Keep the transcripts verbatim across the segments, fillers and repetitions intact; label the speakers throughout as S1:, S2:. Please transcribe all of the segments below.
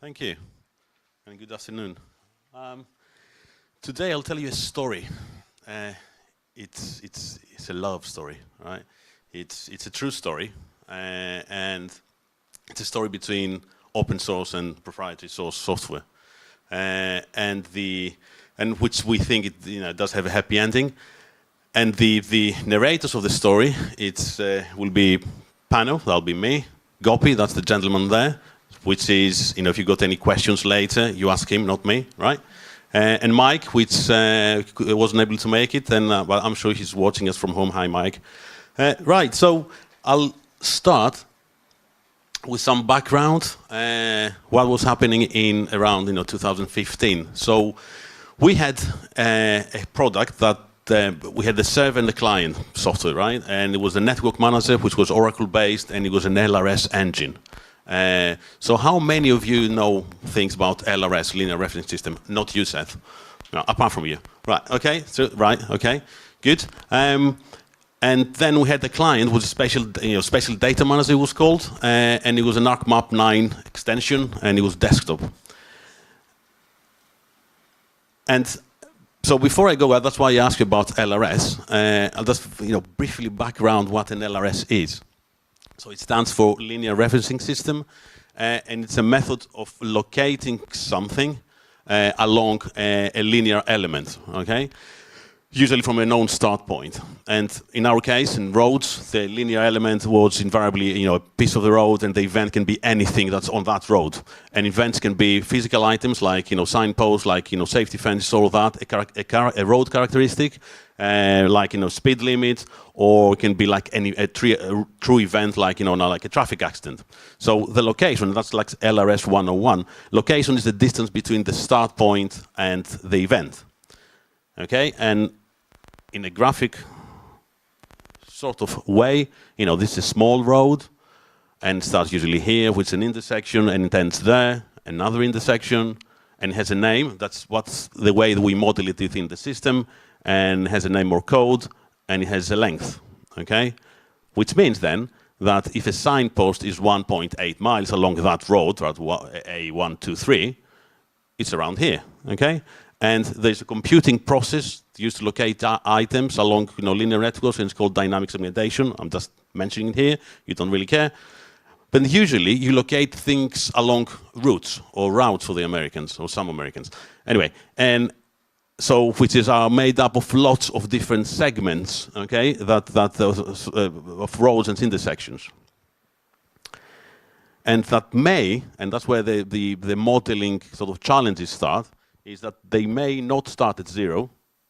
S1: Thank you, and good afternoon. Um, today I'll tell you a story. Uh, it's, it's, it's a love story, right? It's, it's a true story, uh, and it's a story between open source and proprietary source software, uh, and the and which we think it you know does have a happy ending. And the the narrators of the story, it's uh, will be Pano, that'll be me, Gopi, that's the gentleman there, which is, you know, if you got any questions later, you ask him, not me, right? Uh, and Mike, which uh, wasn't able to make it, and uh, well, I'm sure he's watching us from home. Hi, Mike. Uh, right, so I'll start with some background. Uh, what was happening in around, you know, two thousand fifteen. So we had uh, a product that uh, we had the server and the client software, right? And it was a network manager, which was Oracle based, and it was an L R S engine. Uh, so how many of you know things about L R S, linear referencing system? Not you, Seth. No, apart from you. Right, okay, so, right, okay, good. Um, and then we had the client, was a special, you know, special data manager it was called, uh, and it was an ArcMap nine extension, and it was desktop. And so before I go, that's why I asked you about L R S. Uh, I'll just, you know, briefly background what an L R S is. So it stands for linear referencing system, uh, and it's a method of locating something uh, along a, a linear element, okay? Usually from a known start point. And in our case, in roads, the linear element was invariably, you know, a piece of the road, and the event can be anything that's on that road. And events can be physical items like, you know, signposts, like, you know, safety fences, all of that, a, car a, car a road characteristic, uh, like, you know, speed limit, or it can be like any a, a true event, like, you know, like a traffic accident. So the location, that's like L R S one oh one. Location is the distance between the start point and the event. Okay, and in a graphic sort of way, you know, this is a small road, and it starts usually here, with an intersection, and it ends there, another intersection, and it has a name. That's what's the way that we model it within the system, and has a name or code, and it has a length, okay? Which means then that if a signpost is one point eight miles along that road, A one two three, it's around here, okay? And there's a computing process used to locate uh, items along, you know, linear networks, and it's called dynamic segmentation. I'm just mentioning it here. You don't really care. But usually you locate things along routes, or routes for the Americans, or some Americans. Anyway, and so which is are made up of lots of different segments, okay, that that uh, uh, of roads and intersections. And that may, and that's where the, the, the modeling sort of challenges start, is that they may not start at zero.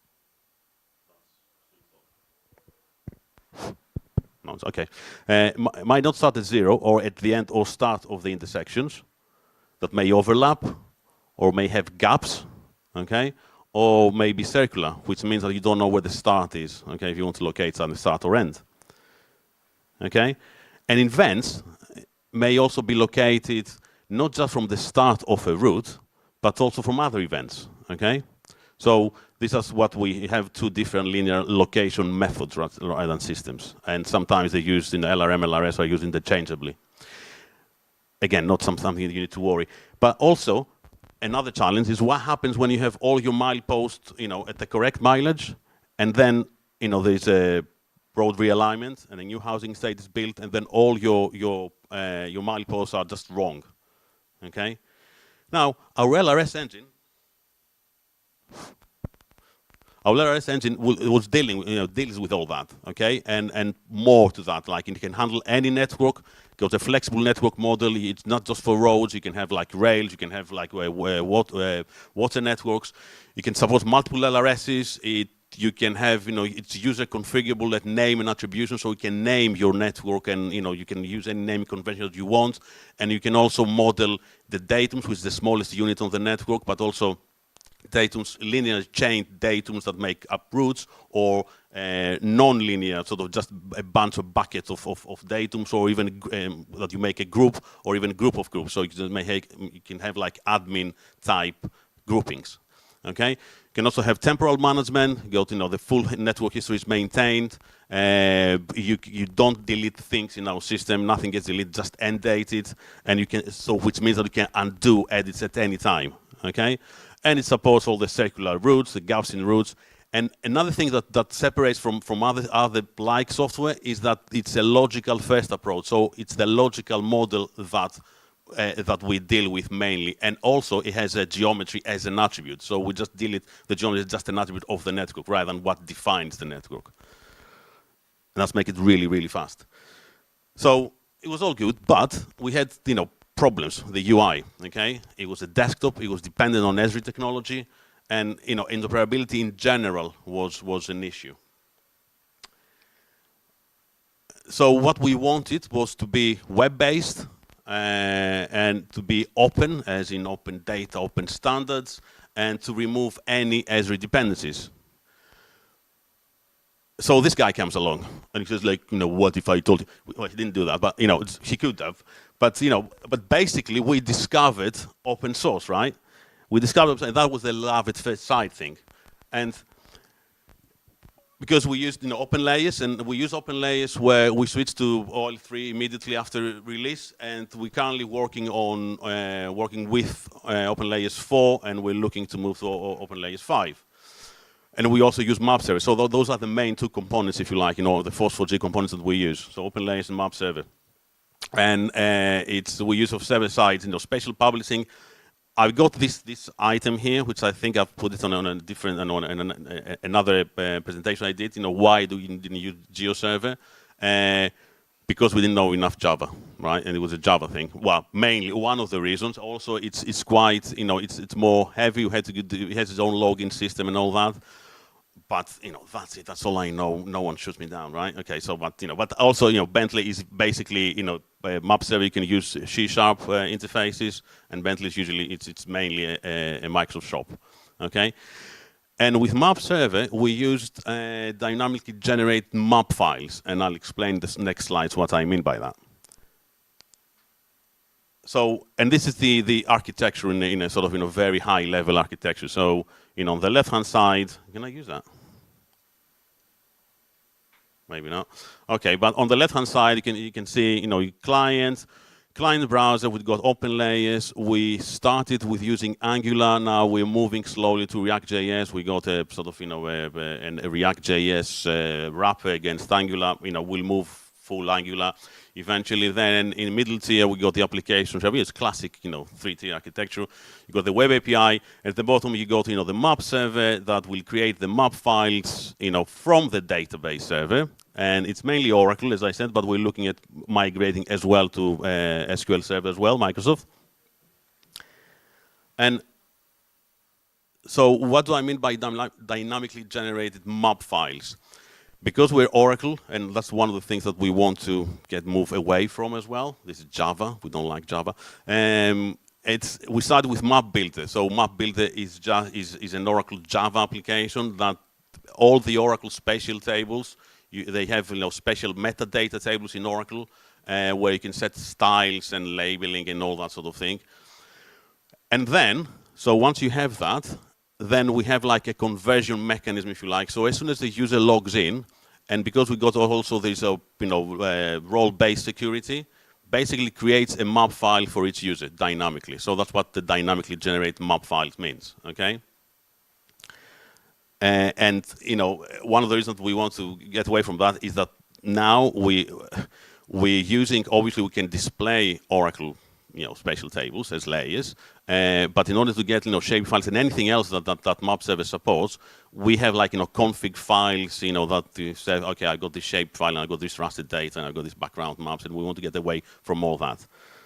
S1: No, it's okay. Uh, might not start at zero, or at the end or start of the intersections that may overlap, or may have gaps, okay, or may be circular, which means that you don't know where the start is, okay, if you want to locate on the start or end, okay. And events may also be located not just from the start of a route, but also from other events, okay? So this is what we have, two different linear location methods rather than systems. And sometimes they're used in L R M, L R S are used interchangeably. Again, not something you need to worry. But also, another challenge is what happens when you have all your mileposts, you know, at the correct mileage, and then, you know, there's a road realignment, and a new housing estate is built, and then all your, your, uh, your mileposts are just wrong, okay? Now, our L R S engine, our L R S engine was dealing, you know, deals with all that, okay, and and more to that. Like, it can handle any network. Got a flexible network model. It's not just for roads. You can have like rails. You can have like uh, water, uh, water networks. You can support multiple L R Ss. It you can have, you know, it's user configurable at name and attribution, so you can name your network, and, you know, you can use any naming convention that you want, and you can also model the datums, which is the smallest unit on the network, but also datums, linear chain datums that make up routes, or uh, non-linear, sort of just a bunch of buckets of, of, of datums, or even um, that you make a group, or even a group of groups. So you can, make, you can have like admin type groupings. Okay, You can also have temporal management. You got, you know, the full network history is maintained. Uh, you you don't delete things in our system. Nothing gets deleted, just end dated, and you can. So which means that you can undo edits at any time. Okay, and it supports all the circular routes, the Gaussian routes. And another thing that, that separates from, from other, other like software is that it's a logical first approach. So it's the logical model that, uh, that we deal with mainly. And also it has a geometry as an attribute. So we just deal it, the geometry is just an attribute of the network rather than what defines the network. And that's make it really, really fast. So it was all good, but we had, you know, problems, the U I, okay? It was a desktop, it was dependent on Esri technology. And, you know, interoperability in general was, was an issue. So what we wanted was to be web-based uh, and to be open, as in open data, open standards, and to remove any Esri dependencies. So this guy comes along, and he says, like, you know, what if I told you? Well, he didn't do that, but, you know, he could have. But, you know, but basically we discovered open source, right? We discovered and that was the love at first sight thing. And because we used, you know, open layers, and we use open layers where we switched to O L three immediately after release, and we're currently working on uh, working with uh, open layers four, and we're looking to move to o open layers five. And we also use map server. So th those are the main two components, if you like, you know, the FOSS four G components that we use. So open layers and map server. And uh, it's we use of server side, you know, spatial publishing. I've got this this item here, which I think I've put it on, on a different, on an, another uh, presentation I did. You know, why do you didn't use GeoServer? Uh, because we didn't know enough Java, right? And it was a Java thing. Well, mainly one of the reasons. Also, it's it's quite, you know, it's it's more heavy. You had to do, it has its own login system and all that. But, you know, that's it. That's all I know. No one shoots me down, right? Okay, so, but, you know, but also, you know, Bentley is basically, you know, uh, map server, you can use C sharp uh, interfaces, and Bentley is usually, it's, it's mainly a, a Microsoft shop, okay? And with map server, we used uh, dynamically generate map files, and I'll explain this next slides what I mean by that. So, and this is the, the architecture in a, in a sort of, you know, very high level architecture. So, you know, on the left-hand side, can I use that? Maybe not. Okay, but on the left-hand side, you can you can see, you know, client, client browser. We've got open layers. We started with using Angular. Now we're moving slowly to React.js. We got a sort of, you know, a, a, a React.js uh, wrapper against Angular. You know, we'll move full Angular eventually. Then in middle tier, we got the application. It's classic, you know, three-tier architecture. You got the web A P I. At the bottom, you got, you know, the map server that will create the map files, you know, from the database server. And it's mainly Oracle, as I said, but we're looking at migrating as well to uh, S Q L Server as well, Microsoft. And so what do I mean by dynamically generated map files? Because we're Oracle, and that's one of the things that we want to get moved away from as well. This is Java. We don't like Java. Um, it's, we started with Map Builder. So Map Builder is, just, is, is an Oracle Java application that all the Oracle spatial tables, you, they have, you know, special metadata tables in Oracle uh, where you can set styles and labeling and all that sort of thing. And then, so once you have that, then we have like a conversion mechanism, if you like. So as soon as the user logs in, and because we got also this, uh, you know, uh, role-based security, basically creates a map file for each user dynamically. So that's what the dynamically generated map files means, okay? Uh, and, you know, one of the reasons we want to get away from that is that now we, we're using, obviously we can display Oracle, you know, spatial tables as layers, uh, but in order to get, you know, shape files and anything else that, that, that map server supports, we have like, you know, config files, you know, that you say, okay, I got this shape file and I got this raster data and I got this background maps, and we want to get away from all that.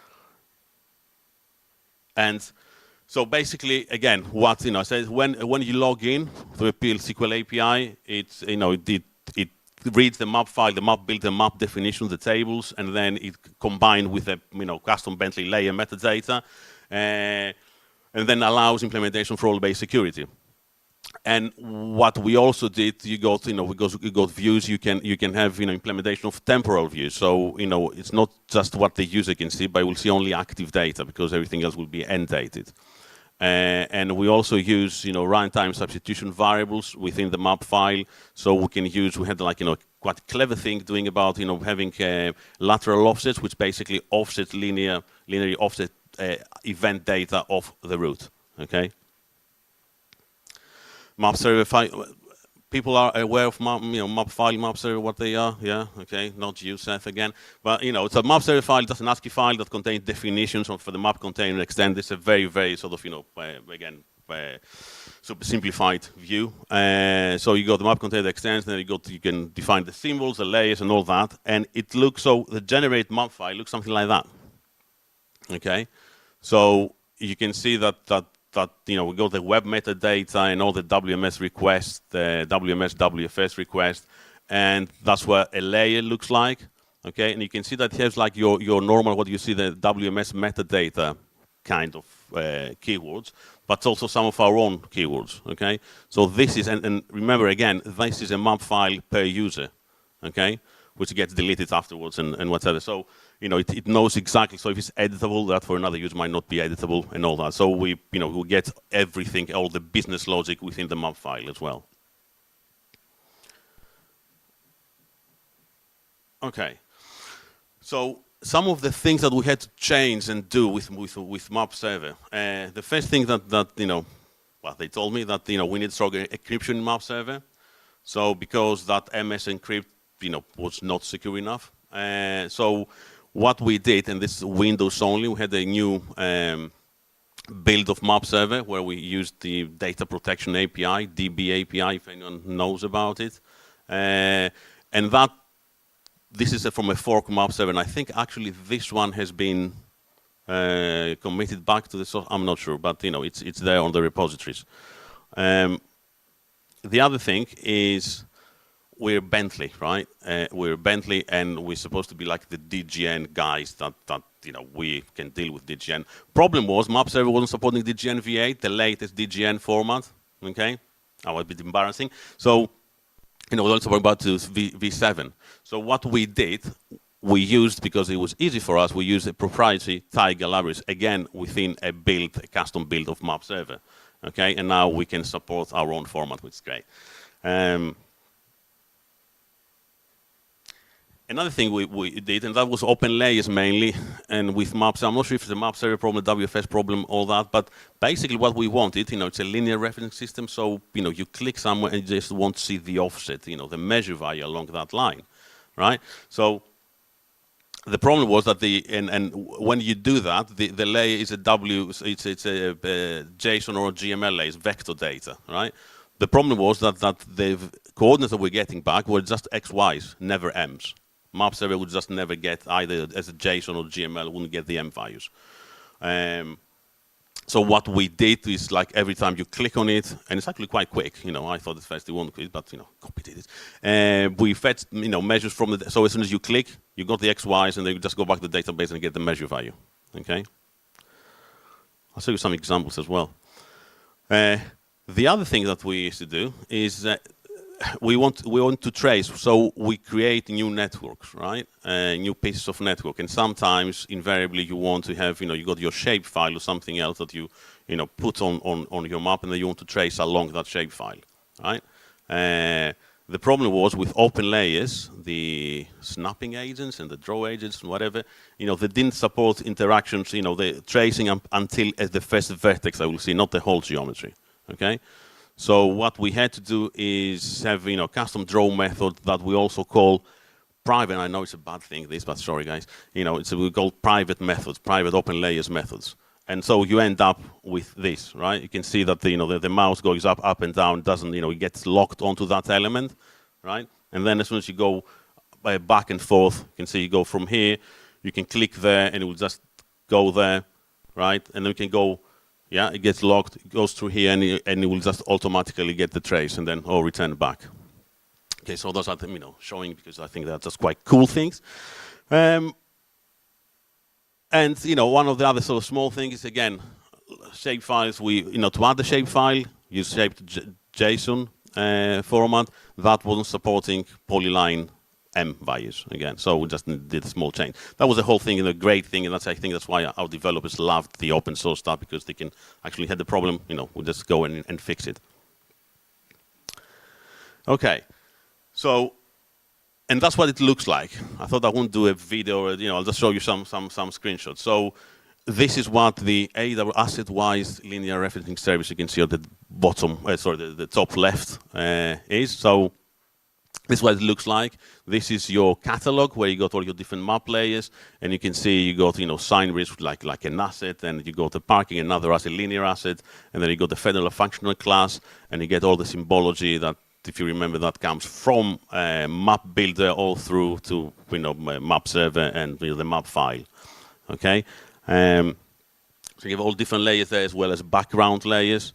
S1: And so basically, again, what, you know, says when when you log in to a P L S Q L A P I, it's, you know, it, it reads the map file, the map builds the map definitions, the tables, and then it combined with a, you know, custom Bentley layer metadata, uh, and then allows implementation for role-based security. And what we also did, you got, you know, because you got views, you can you can have, you know, implementation of temporal views. So, you know, it's not just what the user can see, but we'll see only active data because everything else will be end dated. Uh, and we also use, you know, runtime substitution variables within the map file. So we can use, we had like, you know, quite a clever thing doing about, you know, having uh, lateral offsets, which basically offset linear, linearly offset uh, event data of the route, okay? Map server file, people are aware of map, you know, map file, map server, what they are, yeah, okay, not you, Seth, again. But, you know, it's a map server file, that's an ASCII file that contains definitions of, for the map container extend. It's a very, very sort of, you know, uh, again, uh, super simplified view. Uh, so you got the map container extends, then you got, you can define the symbols, the layers, and all that. And it looks, so the generate map file looks something like that, okay? So you can see that, that that, you know, we got the web metadata and all the W M S requests, the W M S W F S request, and that's what a layer looks like, okay? And you can see that it has like your, your normal, what you see, the W M S metadata kind of uh, keywords, but also some of our own keywords, okay? So this is, and, and remember again, this is a map file per user, okay? Which gets deleted afterwards and, and whatever. So, you know, it, it knows exactly, so if it's editable, that for another user might not be editable and all that. So we, you know, we get everything, all the business logic within the map file as well. Okay. So some of the things that we had to change and do with, with, with map server. Uh, the first thing that, that, you know, well, they told me that, you know, we need stronger encryption in map server. So because that M S encrypt, you know, was not secure enough. Uh, so what we did, and this is Windows only, we had a new um, build of map server where we used the data protection A P I, D B A P I, if anyone knows about it. Uh, and that, this is a, from a fork map server, and I think actually this one has been uh, committed back to the source. I'm not sure, but you know, it's, it's there on the repositories. Um, the other thing is, we're Bentley, right? Uh, we're Bentley, and we're supposed to be like the D G N guys that, that you know, we can deal with D G N. Problem was, map server wasn't supporting D G N V eight, the latest D G N format, okay? That was a bit embarrassing. So, you know, we're also about to v, V7. So what we did, we used, because it was easy for us, we used a proprietary Tiger libraries, again, within a build, a custom build of map server, okay? And now we can support our own format, which is great. Um, Another thing we, we did, and that was open layers mainly, and with maps, I'm not sure if it's a map server problem, W F S problem, all that, but basically what we wanted, you know, it's a linear referencing system, so, you know, you click somewhere and you just want to see the offset, you know, the measure value along that line, right? So the problem was that the, and, and when you do that, the, the layer is a W, it's, it's a, a JSON or a G M L layer, it's vector data, right? The problem was that, that the coordinates that we're getting back were just X Ys, never M's. Map server would just never get either as a JSON or G M L, wouldn't get the M values. Um, so what we did is like every time you click on it, and it's actually quite quick, you know, I thought at first it won't quick, but you know, copied it. Uh, we fetch, you know, measures from the, so as soon as you click, you got the X Ys, and then you just go back to the database and get the measure value, okay? I'll show you some examples as well. Uh, the other thing that we used to do is uh, we want we want to trace, so we create new networks, right? Uh, new pieces of network, and sometimes invariably you want to have, you know, you got your shape file or something else that you, you know, put on on on your map, and then you want to trace along that shape file, right? Uh, the problem was with open layers, the snapping agents and the draw agents and whatever, you know, they didn't support interactions, you know, the tracing um, until at the first vertex, I will see, not the whole geometry, okay? So what we had to do is have, you know, custom draw method that we also call private. I know it's a bad thing, this, but sorry, guys. You know, it's we call private methods, private open layers methods. And so you end up with this, right? You can see that the, you know, the, the mouse goes up, up and down, doesn't, you know, it gets locked onto that element, right? And then as soon as you go uh, back and forth, you can see you go from here, you can click there, and it will just go there, right? And then we can go. Yeah, it gets locked, it goes through here, and it, and it will just automatically get the trace and then oh, return back. Okay, so those are the, you know, showing, because I think they're just quite cool things. Um, and, you know, one of the other sort of small things is, again, shape files. We, you know, to add the shape file, use shaped JSON uh, format. That wasn't supporting polyline M values again. So we just did a small change. That was the whole thing, and a great thing, and that's I think that's why our developers loved the open source stuff, because they can actually have the problem, you know, we just go in and fix it. Okay, so. And that's what it looks like. I thought I wouldn't do a video, or, you know, I'll just show you some some some screenshots. So this is what the A W S AssetWise linear referencing service, you can see at the bottom, uh, sorry, the, the top left uh, is. So this is what it looks like. This is your catalog where you got all your different map layers, and you can see you got, you know, SignBridge like like an asset, and you got the parking, another asset, linear asset, and then you got the federal functional class, and you get all the symbology that, if you remember, that comes from uh, map builder all through to, you know, map server and, you know, the map file. Okay, um, so you have all different layers there as well as background layers.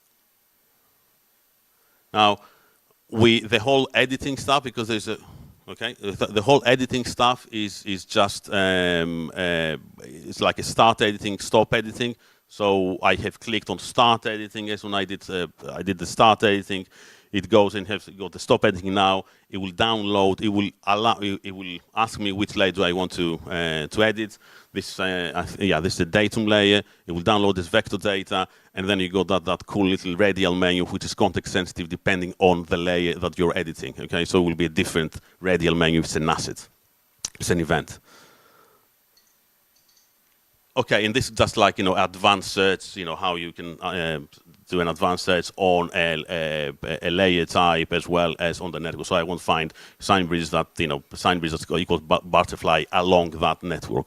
S1: Now, we the whole editing stuff, because there's a okay the, the whole editing stuff is is just um, uh, it's like a start editing, stop editing. So I have clicked on start editing as when I did uh, I did the start editing. It goes and has got the stop editing now. It will download. It will allow. It will ask me which layer do I want to uh, to edit. This, uh, yeah, this is the datum layer. It will download this vector data, and then you got that that cool little radial menu, which is context sensitive depending on the layer that you're editing. Okay, so it will be a different radial menu if it's an asset, it's an event. Okay, and this is just like, you know, advanced search. You know how you can uh, do an advanced search on a, a, a layer type as well as on the network. So I won't find SignBridge that, you know, SignBridge that equals Butterfly along that network.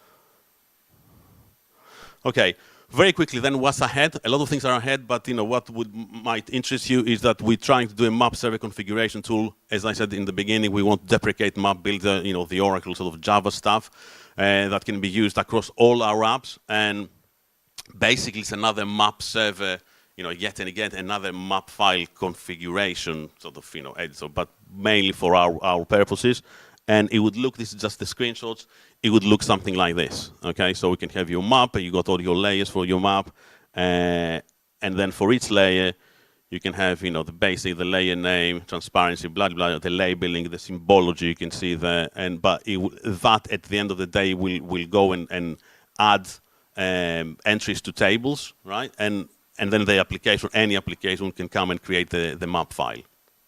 S1: Okay, very quickly then, what's ahead? A lot of things are ahead, but, you know, what would might interest you is that we're trying to do a map server configuration tool. As I said in the beginning, we want to deprecate map builder, you know, the Oracle sort of Java stuff uh, that can be used across all our apps. And basically, it's another map server, you know, yet and again, another map file configuration sort of, you know, editor, but mainly for our, our purposes. And it would look, this is just the screenshots, it would look something like this, okay? So we can have your map, and you got all your layers for your map, uh, and then for each layer, you can have, you know, the basic, the layer name, transparency, blah, blah, blah, the labeling, the symbology you can see there, and but it that at the end of the day will, will go and, and add um, entries to tables, right? And and then the application, any application can come and create the, the map file.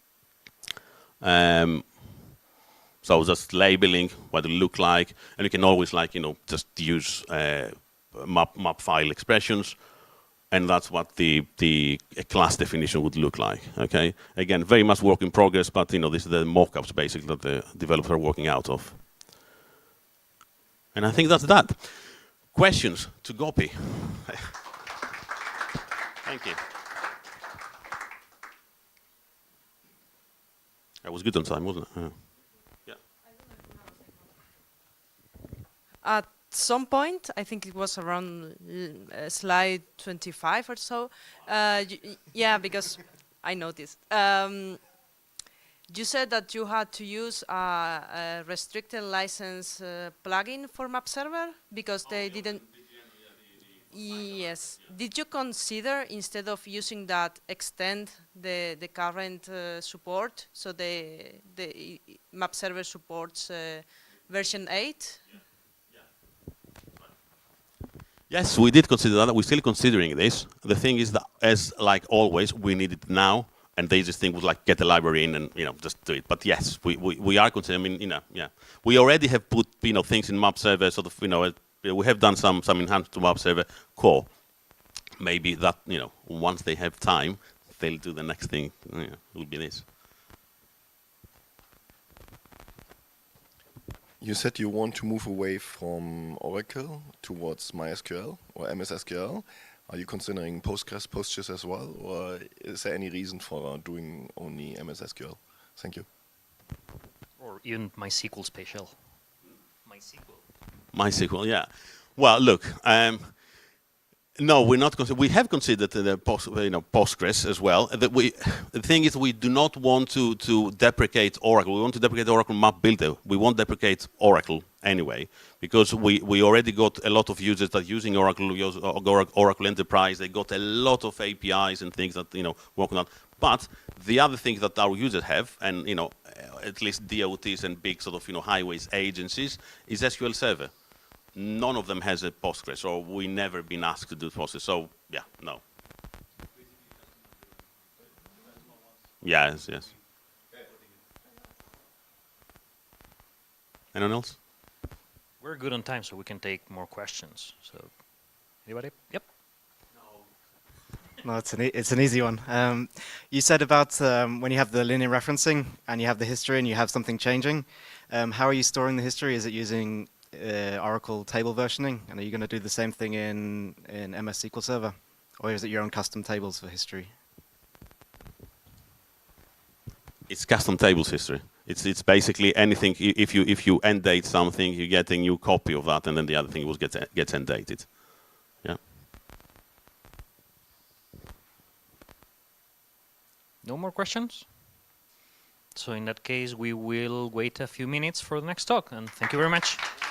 S1: Um, So just labeling what it look like, and you can always, like, you know, just use uh, map map file expressions, and that's what the the class definition would look like. Okay, again, very much work in progress, but, you know, this is the mock-ups basically that the developers are working out of. And I think that's that. Questions to Gopi? Thank you. That was good on time, wasn't it? Yeah.
S2: At some point, I think it was around uh, slide twenty-five or so. Uh, yeah, because I noticed. Um, you said that you had to use a, a restricted license uh, plugin for Map Server because oh, they yeah, didn't. The, the yes. Yeah. Did you consider, instead of using that, extend the the current uh, support, so the the Map Server supports uh, version eight? Yeah.
S1: Yes, we did consider that. We're still considering this. The thing is that, as like always, we need it now, and they just think would like get the library in and, you know, just do it. But yes, we, we, we are considering. I mean, you know, yeah, we already have put, you know, things in Map Server. Sort of, you know, we have done some some enhancements to Map Server core. Maybe that, you know, once they have time, they'll do the next thing. You know, it will be this.
S3: You said you want to move away from Oracle towards MySQL or M S S Q L. Are you considering Postgres, Postgres as well, or is there any reason for doing only M S S Q L? Thank you.
S4: Or even MySQL special. MySQL.
S1: MySQL, yeah. Well, look. Um, No, we're not. We have considered the post, you know, Postgres as well. That we, the thing is, we do not want to to deprecate Oracle. We want to deprecate Oracle Map Builder. We won't deprecate Oracle anyway, because we we already got a lot of users that using Oracle, use Oracle Enterprise. They got a lot of A P Is and things that, you know, working on. But the other thing that our users have, and you know, uh, at least D O Ts and big sort of you know highways agencies, is S Q L Server. None of them has a Postgres, or we never been asked to do Postgres. So yeah, no. Yes, yes. Anyone else?
S4: We're good on time, so we can take more questions. So, anybody? Yep.
S5: No, it's an, e it's an easy one. Um, you said about um, when you have the linear referencing and you have the history and you have something changing, um, how are you storing the history? Is it using uh, Oracle table versioning? And are you going to do the same thing in, in M S S Q L Server? Or is it your own custom tables for history?
S1: It's custom tables history. It's it's basically anything. If you if you end date something, you get a new copy of that, and then the other thing will get gets end dated. Yeah.
S4: No more questions? So in that case, we will wait a few minutes for the next talk, and thank you very much.